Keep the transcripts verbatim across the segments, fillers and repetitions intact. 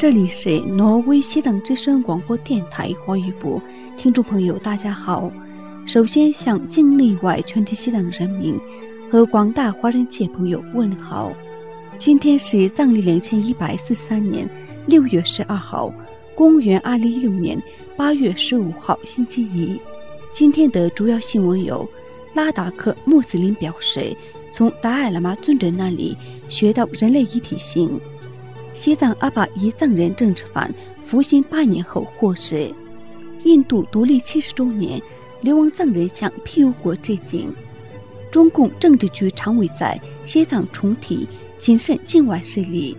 这里是挪威西藏之声广播电台华语部，听众朋友大家好。首先向境内外全体西藏人民和广大华人界朋友问好。今天是藏历两千一百四十三年六月十二号，公元二零一六年八月十五号星期一。今天的主要新闻有：拉达克穆斯林表示从达赖喇嘛尊者那里学到人类一体性；西藏阿巴伊藏人政治犯服刑八年后获释；印度独立七十周年，流亡藏人向庇佑国致敬；中共政治局常委在西藏重提谨慎境外势力。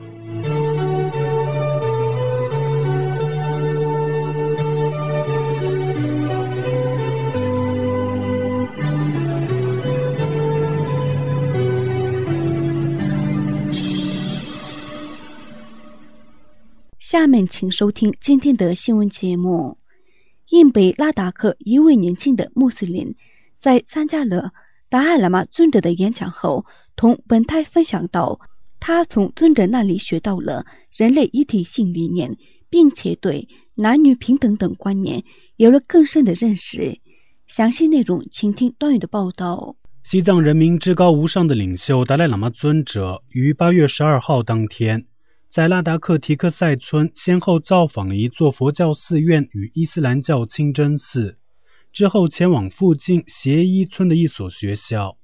下面请收听今天的新闻节目。印北拉达克一位年轻的穆斯林在参加了达赖喇嘛尊者的演讲后，同本台分享到，他从尊者那里学到了人类一体性理念，并且对男女平等等观念有了更深的认识。详细内容请听段宇的报道。 西藏人民至高无上的领袖达赖喇嘛尊者于八月十二号当天，在拉达克提克塞村先后造访了一座佛教寺院与伊斯兰教清真寺，之后前往附近协伊村的一所学校。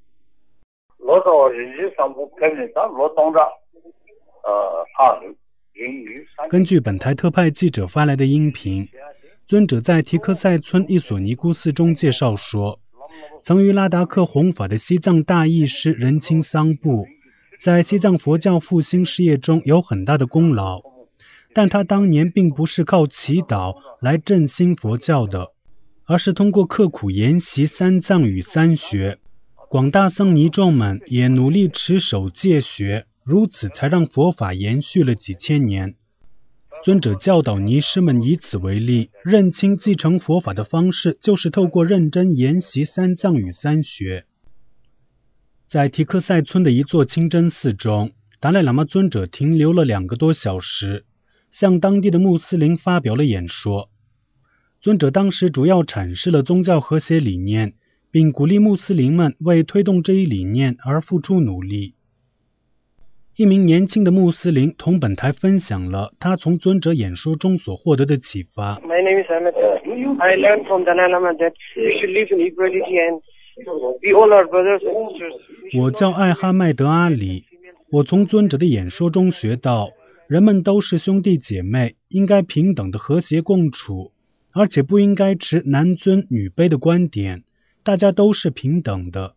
根据本台特派记者发来的音频，尊者在提克塞村一所尼姑寺中介绍说，曾于拉达克弘法的西藏大义师仁钦桑布在西藏佛教复兴事业中有很大的功劳，但他当年并不是靠祈祷来振兴佛教的，而是通过刻苦研习三藏与三学。广大僧尼众们也努力持守戒学，如此才让佛法延续了几千年。尊者教导尼师们以此为例，认清继承佛法的方式就是透过认真研习三藏与三学。在提克塞村的一座清真寺中，达赖喇嘛尊者停留了两个多小时，向当地的穆斯林发表了演说。尊者当时主要阐释了宗教和谐理念，并鼓励穆斯林们为推动这一理念而付出努力。一名年轻的穆斯林同本台分享了他从尊者演说中所获得的启发。 My name is Ahmed. I learned from Dalai Lama that we should live in equality and we all are brothers and sisters. 我叫艾哈迈德阿里，我从尊者的演说中学到，人们都是兄弟姐妹，应该平等的和谐共处，而且不应该持男尊女卑的观点，大家都是平等的。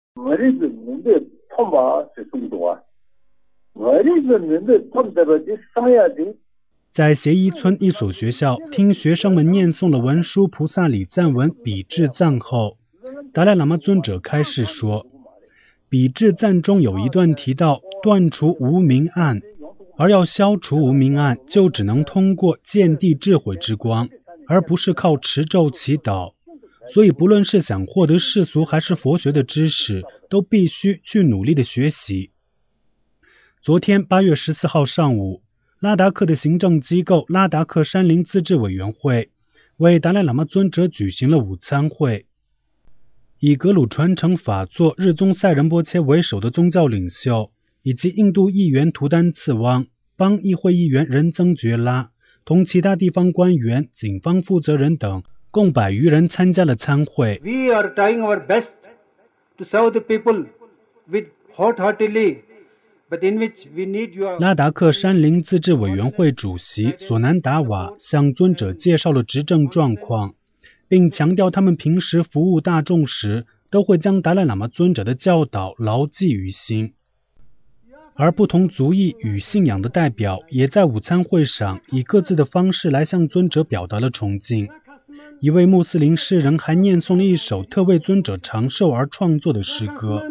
在协伊村一所学校，听学生们念诵了文殊菩萨礼赞文比智赞后，达赖喇嘛尊者开示说，比智赞中有一段提到断除无明暗，而要消除无明暗，就只能通过见地智慧之光，而不是靠持咒祈祷。所以不论是想获得世俗还是佛学的知识，都必须去努力的学习。昨天八月十四号上午，拉达克的行政机构拉达克山林自治委员会为达赖喇嘛尊者举行了午餐会。以格鲁传承法座日宗赛仁波切为首的宗教领袖，以及印度议员图丹次汪、邦议会议员仁增觉拉同其他地方官员、警方负责人等共百余人参加了参会。 We are trying our best to serve the people with wholeheartedly, but in which we need your... 拉达克山林自治委员会主席索南达瓦向尊者介绍了执政状况，并强调他们平时服务大众时都会将达赖喇嘛尊者的教导牢记于心。而不同族裔与信仰的代表也在午餐会上以各自的方式来向尊者表达了崇敬。一位穆斯林诗人还念诵了一首特为尊者长寿而创作的诗歌。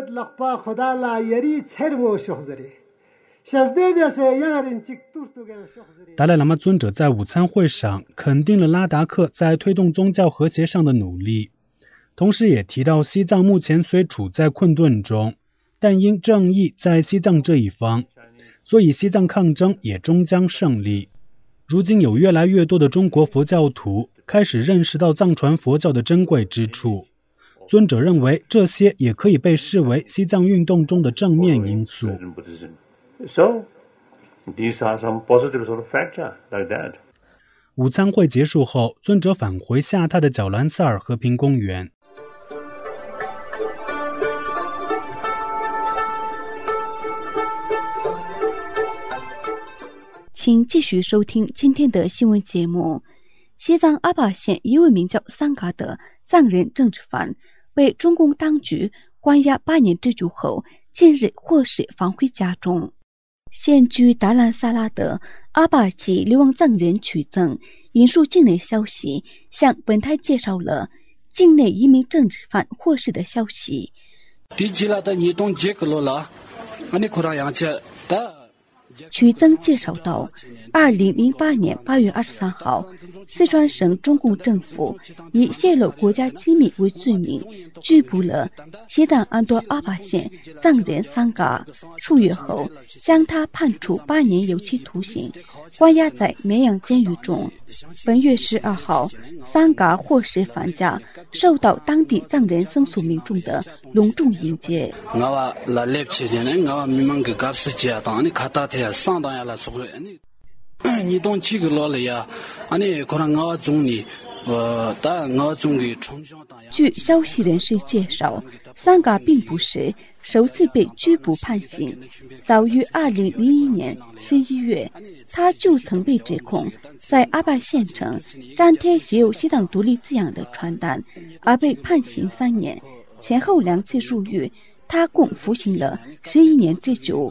达赖喇嘛尊者在午餐会上肯定了拉达克在推动宗教和谐上的努力，同时也提到西藏目前虽处在困顿中，但因正义在西藏这一方，所以西藏抗争也终将胜利。 如今有越来越多的中国佛教徒开始认识到藏传佛教的珍贵之处。尊者认为，这些也可以被视为西藏运动中的正面因素。 So, these are some positive sort of factor like that. 午餐会结束后，尊者返回下榻的角兰萨尔和平公园。 请继续收听今天的新闻节目。西藏阿坝县一位名叫桑嘎的藏人政治犯被中共当局关押八年之久后，近日获释返回家中。现居达兰萨拉的阿坝籍流亡藏人曲增引述境内消息，向本台介绍了境内一名政治犯获释的消息。曲增介绍到，二零零八年八月二十三号，四川省中共政府以泄露国家机密为罪名，拘捕了西藏安多阿坝县藏人桑嘎。数月后，将他判处八年有期徒刑，关押在绵阳监狱中。本月十二号，桑嘎获释返家，受到当地藏人僧俗民众的隆重迎接。据消息人士介绍，桑嘎并不是首次被拘捕判刑。早于二零零一年十一月，他就曾被指控在阿坝县城粘贴写有西藏独立字样的传单，而被判刑三年，前后两次入狱。他共服刑了十一年之久。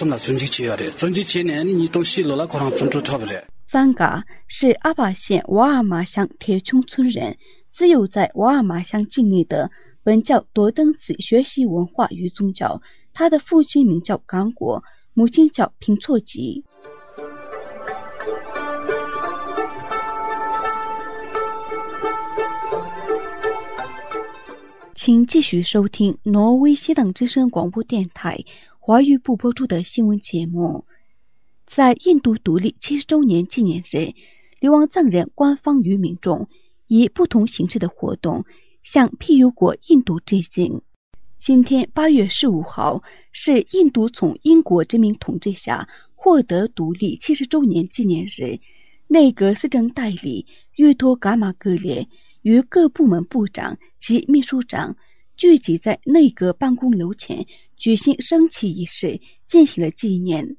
桑嘎是阿坝县瓦尔玛乡铁琼村人，自幼在瓦尔玛乡境内的本教多登寺学习文化与宗教。他的父亲名叫刚果，母亲叫平措吉。请继续收听挪威西藏之声广播电台华语部播出的新闻节目。在印度独立七十周年纪念日，流亡藏人官方与民众以不同形式的活动向庇佑国印度致敬。今天八月十五号是印度从英国殖民统治下获得独立七十周年纪念日。内阁司政代理约托伽马格列与各部门部长及秘书长聚集在内阁办公楼前举行升旗仪式，进行了纪念。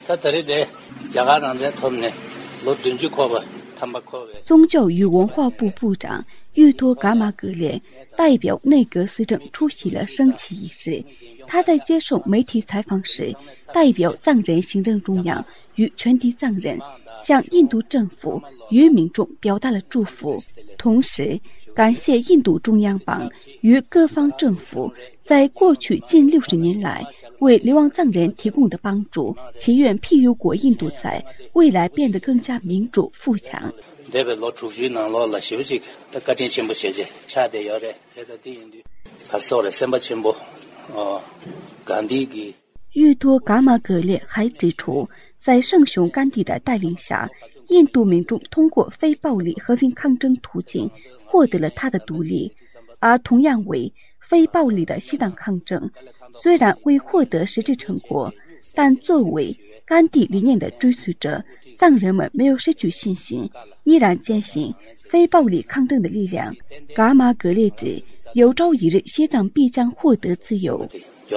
宗教与文化部部长约托伽马格列代表内阁司政出席了升旗仪式。他在接受媒体采访时，代表藏人行政中央与全体藏人向印度政府与民众表达了祝福，同时感谢印度中央邦与各方政府在过去近六十年来为流亡藏人提供的帮助，祈愿庇佑国印度在未来变得更加民主富强。约托伽马格列还指出，在圣雄甘地的带领下，印度民众通过非暴力和平抗争途径获得了他的独立。而同样为非暴力的西藏抗争，虽然未获得实质成果，但作为甘地理念的追随者，藏人们没有失去信心，依然坚信非暴力抗争的力量。伽马格列指，有朝一日西藏必将获得自由。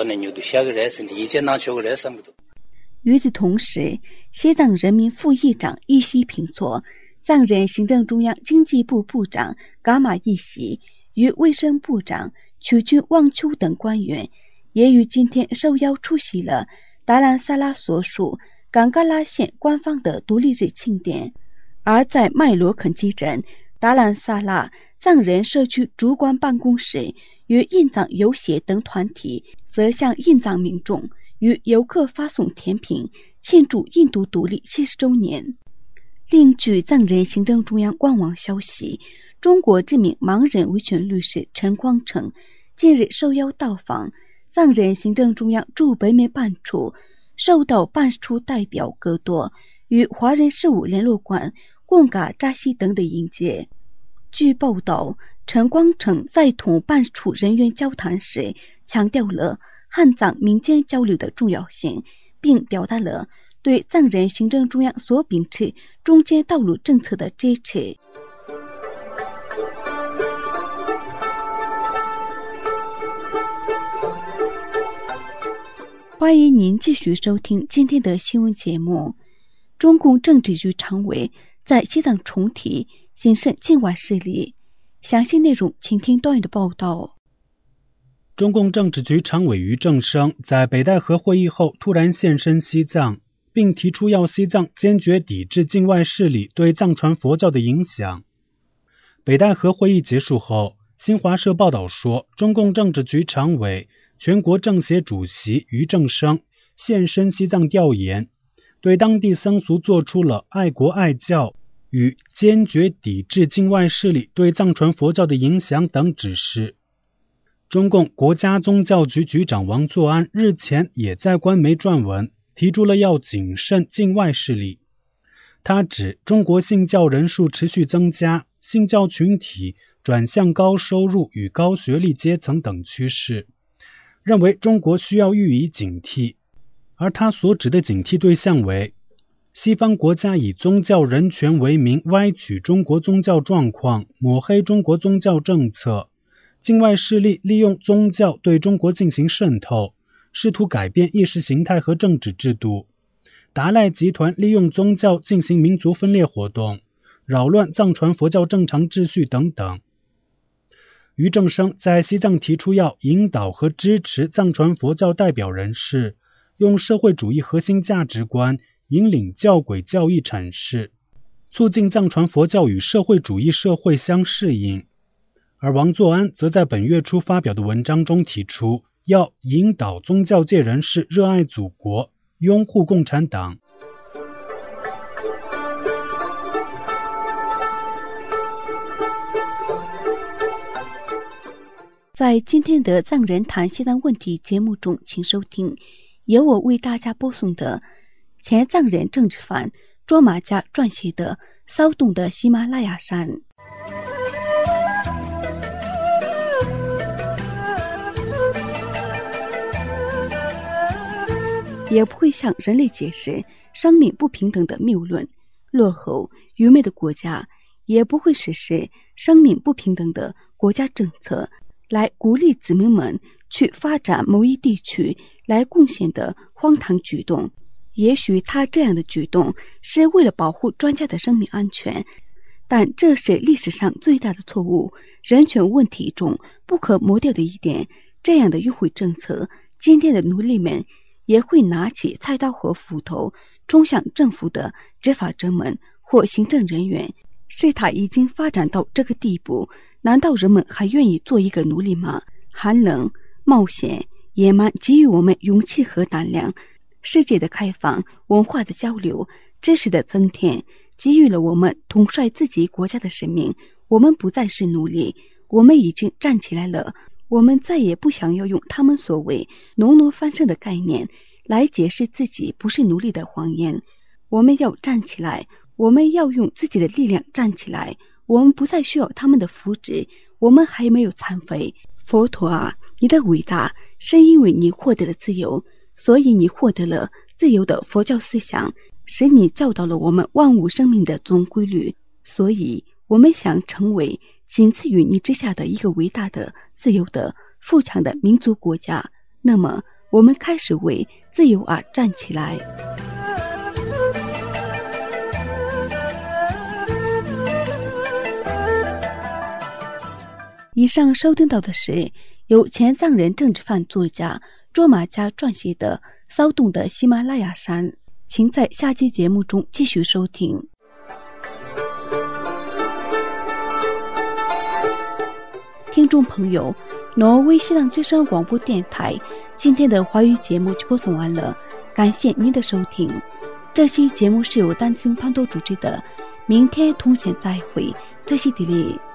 与此同时，西藏人民副议长伊西平措、藏人行政中央经济部部长伽马伊西与卫生部长曲军旺秋等官员也于今天受邀出席了达兰萨拉所属冈嘎拉县官方的独立日庆典。而在麦罗肯基镇达兰萨拉藏人社区主管办公室与印藏游协等团体则向印藏民众与游客发送甜品，庆祝印度独立七十周年。另据藏人行政中央官网消息，中国知名盲人维权律师陈光诚近日受邀到访藏人行政中央驻北美办处，受到办事处代表戈多与华人事务联络官贡嘎扎西等的迎接。据报道，陈光诚在同办事处人员交谈时强调了汉藏民间交流的重要性，并表达了对藏人行政中央所秉持中间道路政策的支持。欢迎您继续收听今天的新闻节目。中共政治局常委在西藏重提谨慎境外势力，详细内容请听段宇的报道。 中共政治局常委俞正声在北戴河会议后突然现身西藏，并提出要西藏坚决抵制境外势力对藏传佛教的影响。北戴河会议结束后，新华社报道说，中共政治局常委、全国政协主席俞正声现身西藏调研，对当地僧俗做出了爱国爱教与坚决抵制境外势力对藏传佛教的影响等指示。中共国家宗教局局长王作安日前也在官媒撰文，提出了要谨慎境外势力。他指中国信教人数持续增加，信教群体转向高收入与高学历阶层等趋势，认为中国需要予以警惕。而他所指的警惕对象为西方国家以宗教人权为名歪曲中国宗教状况，抹黑中国宗教政策，境外势力利用宗教对中国进行渗透，试图改变意识形态和政治制度。达赖集团利用宗教进行民族分裂活动，扰乱藏传佛教正常秩序等等。俞正声在西藏提出要引导和支持藏传佛教代表人士用社会主义核心价值观引领教轨教义阐释，促进藏传佛教与社会主义社会相适应。而王作安则在本月初发表的文章中提出，要引导宗教界人士热爱祖国，拥护共产党。 在今天的藏人谈西藏问题节目中，请收听由我为大家播送的前藏人政治犯卓玛加撰写的《骚动的喜马拉雅山》。也不会向人类解释生命不平等的谬论，落后愚昧的国家也不会实施生命不平等的国家政策来鼓励子民们去发展某一地区来贡献的荒唐举动。也许他这样的举动是为了保护专家的生命安全，但这是历史上最大的错误，人权问题中不可磨掉的一点。这样的迂回政策，今天的奴隶们也会拿起菜刀和斧头冲向政府的执法者们或行政人员。事态已经发展到这个地步，难道人们还愿意做一个奴隶吗？寒冷、冒险、野蛮给予我们勇气和胆量，世界的开放、文化的交流、知识的增添，给予了我们统帅自己国家的使命。我们不再是奴隶，我们已经站起来了。我们再也不想要用他们所谓农奴翻身的概念来解释自己不是奴隶的谎言。我们要站起来，我们要用自己的力量站起来。我们不再需要他们的扶持，我们还没有残废。佛陀啊，你的伟大是因为你获得了自由，所以你获得了自由的佛教思想，使你教导了我们万物生命的总规律。所以我们想成为仅次于你之下的一个伟大的、自由的、富强的民族国家。那么我们开始为自由而站起来。以上收听到的是由前藏人政治犯作家卓玛加撰写的《骚动的喜马拉雅山》，请在下期节目中继续收听。听众朋友，挪威西藏之声广播电台今天的华语节目就播送完了，感谢您的收听。这期节目是由丹青潘多主持的，明天同前再会，这期地理。